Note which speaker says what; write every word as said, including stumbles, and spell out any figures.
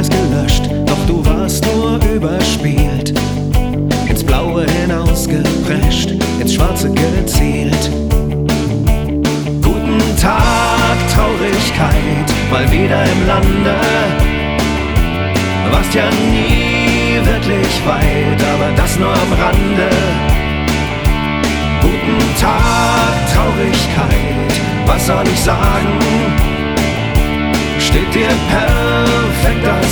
Speaker 1: S gelöscht, doch du warst nur überspielt. Ins Blaue hinausgeprescht, ins Schwarze gezielt. Guten Tag, Traurigkeit, mal wieder im Lande. Warst ja nie wirklich weit, aber das nur am Rande. Guten Tag, Traurigkeit, was soll ich sagen? Steht dir perfekt als